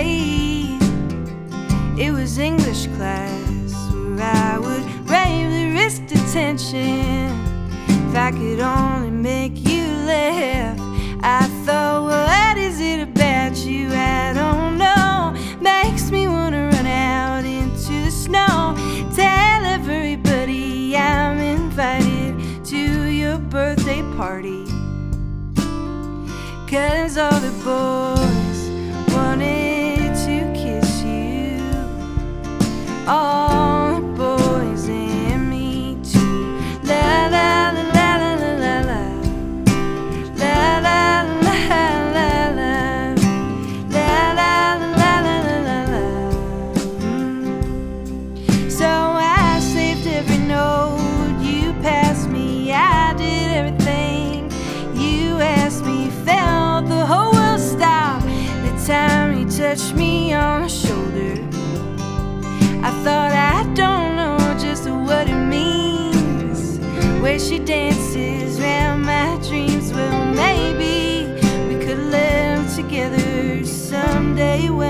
grade. It was English class where I would bravely risk detention. If I could only make you laugh. I thought, what is it about you? I don't know. Makes me wanna run out into the snow. Tell everybody I'm invited to your birthday party. 'Cause all the boys wanted to kiss you. All the boys and me too. La la la la la la la. La la la la la. La la la la la la. So I saved every note you passed me. I did everything you asked me. Felt the whole world stop the time you touched me on the shoulder. I thought I don't know just what it means. Where she dances round my dreams. Well, maybe we could live together someday.